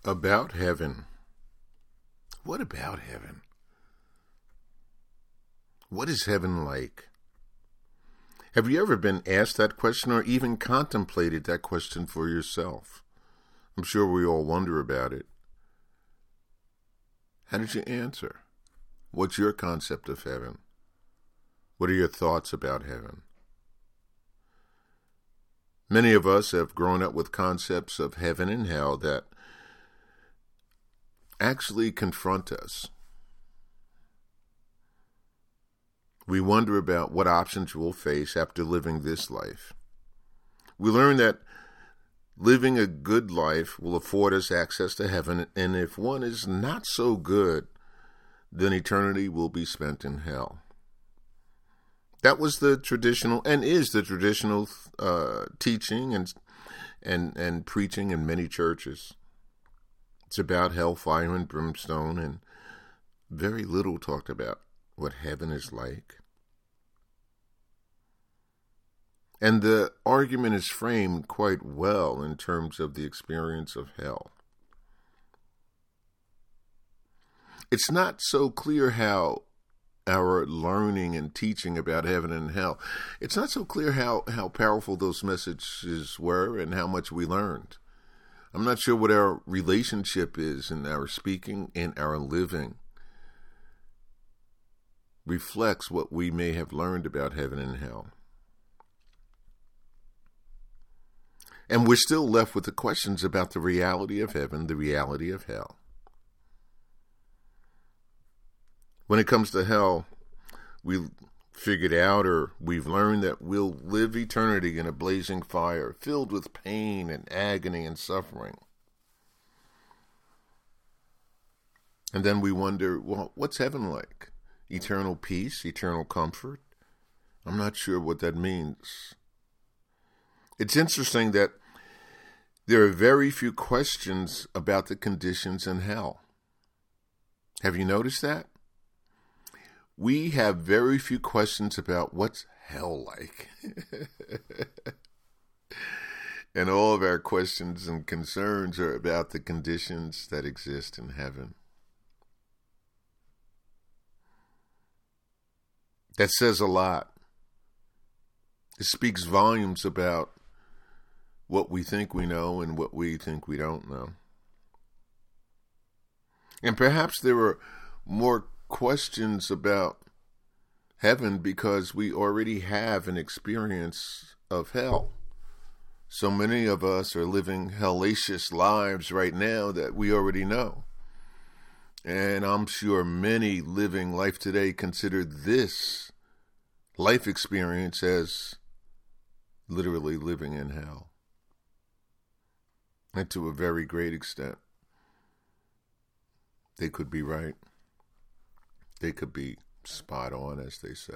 About heaven. What about heaven? What is heaven like? Have you ever been asked that question or even contemplated that question for yourself? I'm sure we all wonder about it. How did you answer? What's your concept of heaven? What are your thoughts about heaven? Many of us have grown up with concepts of heaven and hell that actually confront us. We wonder about what options we'll face after living this life. We learn that living a good life will afford us access to heaven, and if one is not so good, then eternity will be spent in hell. That was the traditional, and is the traditional teaching and preaching in many churches. It's about hellfire and brimstone, and very little talked about what heaven is like. And the argument is framed quite well in terms of the experience of hell. It's not so clear how our learning and teaching about heaven and hell, it's not so clear how powerful those messages were and how much we learned. I'm not sure what our relationship is in our speaking and our living reflects what we may have learned about heaven and hell. And we're still left with the questions about the reality of heaven, the reality of hell. When it comes to hell, we figured out, or we've learned, that we'll live eternity in a blazing fire filled with pain and agony and suffering. And then we wonder, well, what's heaven like? Eternal peace, eternal comfort? I'm not sure what that means. It's interesting that there are very few questions about the conditions in hell. Have you noticed that? We have very few questions about what's hell like. And all of our questions and concerns are about the conditions that exist in heaven. That says a lot. It speaks volumes about what we think we know and what we think we don't know. And perhaps there are more questions about heaven because we already have an experience of hell. So many of us are living hellacious lives right now that we already know. And I'm sure many living life today consider this life experience as literally living in hell. And to a very great extent, they could be right. They could be spot on, as they say.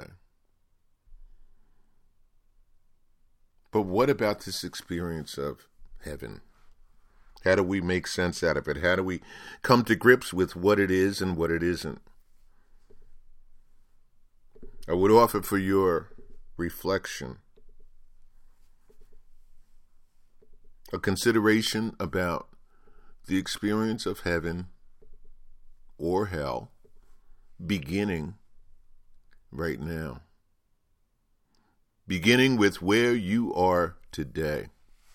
But what about this experience of heaven? How do we make sense out of it? How do we come to grips with what it is and what it isn't? I would offer for your reflection a consideration about the experience of heaven or hell beginning right now. Beginning with where you are today.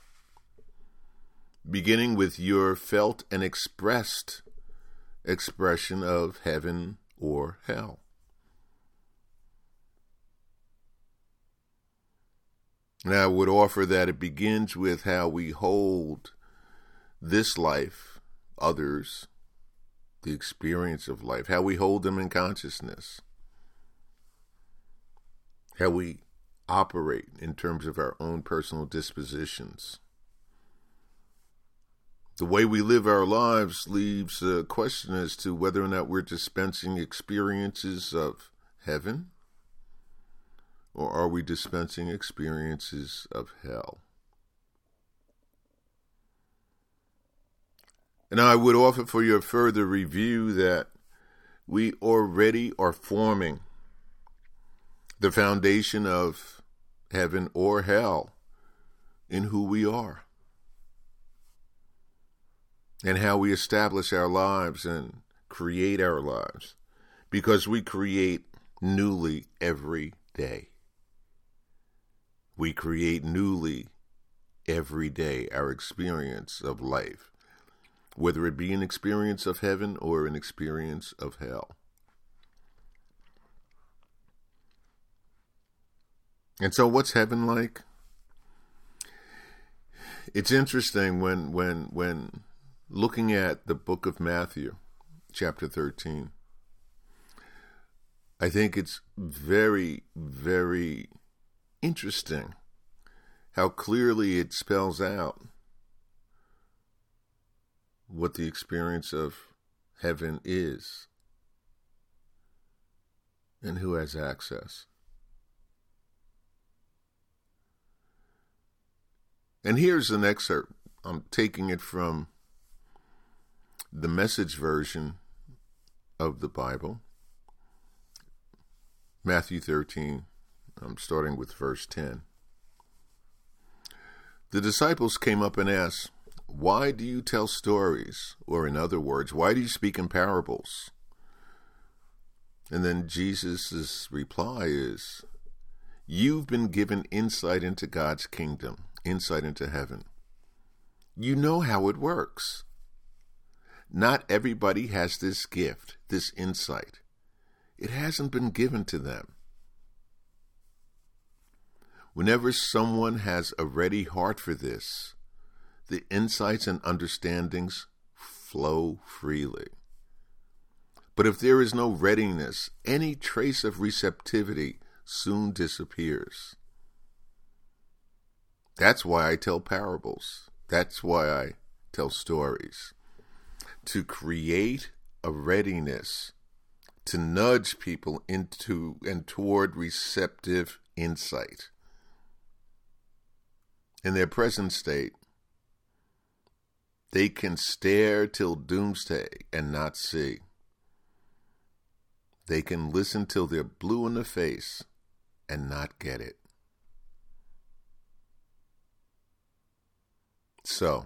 Beginning with your felt and expressed expression of heaven or hell. And I would offer that it begins with how we hold this life, others, the experience of life, how we hold them in consciousness, how we operate in terms of our own personal dispositions. The way we live our lives leaves a question as to whether or not we're dispensing experiences of heaven, or are we dispensing experiences of hell? And I would offer for your further review that we already are forming the foundation of heaven or hell in who we are. and how we establish our lives and create our lives, because we create newly every day. We create newly every day our experience of life, whether it be an experience of heaven or an experience of hell. And so what's heaven like? It's interesting when looking at the book of Matthew, chapter 13, I think it's very, very interesting how clearly it spells out what the experience of heaven is and who has access. And here's an excerpt. I'm taking it from the Message version of the Bible, Matthew 13. I'm starting with verse 10. The disciples came up and asked, "Why do you tell stories?" Or in other words, why do you speak in parables? And then Jesus' reply is, "You've been given insight into God's kingdom, insight into heaven. You know how it works. Not everybody has this gift, this insight. It hasn't been given to them. Whenever someone has a ready heart for this, the insights and understandings flow freely. But if there is no readiness, any trace of receptivity soon disappears. That's why I tell parables. That's why I tell stories. To create a readiness to nudge people into and toward receptive insight. In their present state, they can stare till doomsday and not see. They can listen till they're blue in the face and not get it. So,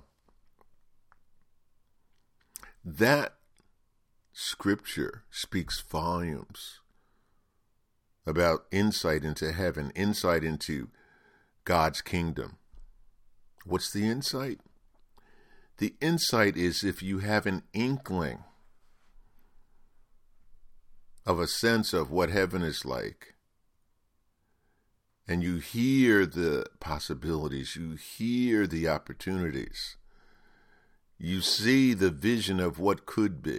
that scripture speaks volumes about insight into heaven, insight into God's kingdom. What's the insight? The insight is if you have an inkling of a sense of what heaven is like, and you hear the possibilities, you hear the opportunities, you see the vision of what could be,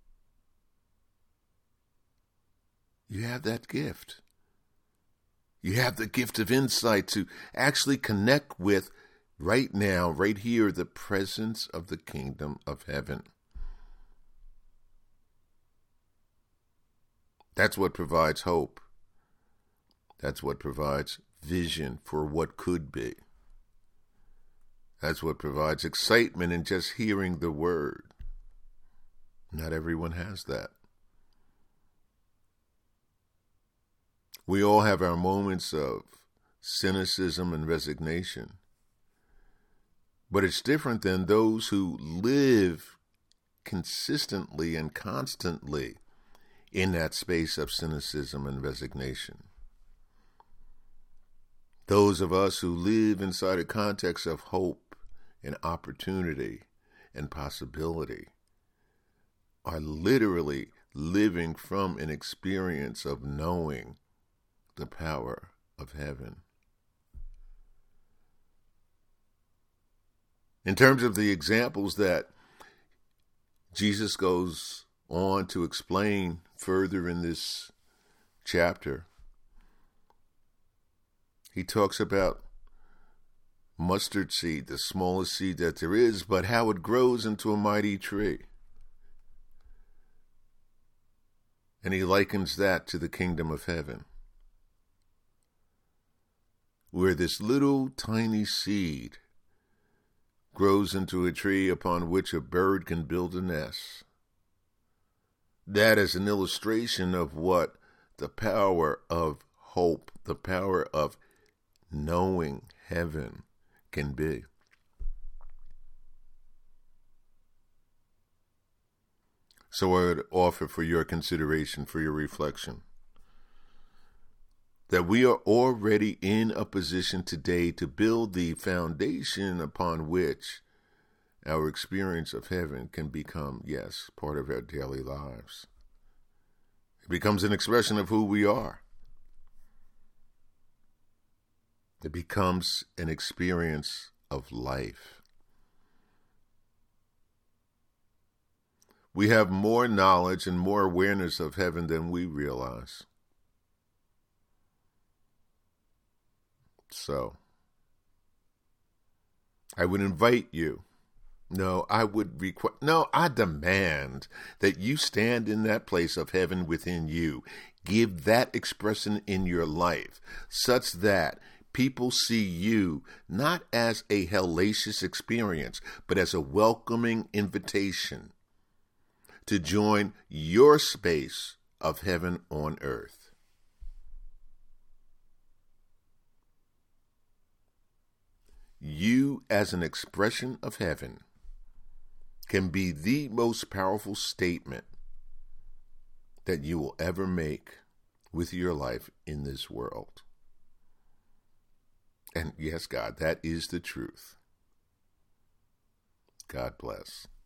you have that gift. You have the gift of insight to actually connect with, right now, right here, the presence of the kingdom of heaven. That's what provides hope. That's what provides vision for what could be. That's what provides excitement in just hearing the word. Not everyone has that. We all have our moments of cynicism and resignation. But it's different than those who live consistently and constantly in that space of cynicism and resignation. Those of us who live inside a context of hope and opportunity and possibility are literally living from an experience of knowing the power of heaven. In terms of the examples that Jesus goes on to explain further in this chapter, he talks about mustard seed, the smallest seed that there is, but how it grows into a mighty tree. And he likens that to the kingdom of heaven, where this little tiny seed grows into a tree upon which a bird can build a nest. That is an illustration of what the power of hope, the power of knowing heaven can be. So I would offer for your consideration, for your reflection, that we are already in a position today to build the foundation upon which our experience of heaven can become, yes, part of our daily lives. It becomes an expression of who we are. It becomes an experience of life. We have more knowledge and more awareness of heaven than we realize. So, I would invite you, I demand that you stand in that place of heaven within you. Give that expression in your life such that people see you not as a hellacious experience, but as a welcoming invitation to join your space of heaven on earth. You, as an expression of heaven, can be the most powerful statement that you will ever make with your life in this world. And yes, God, that is the truth. God bless.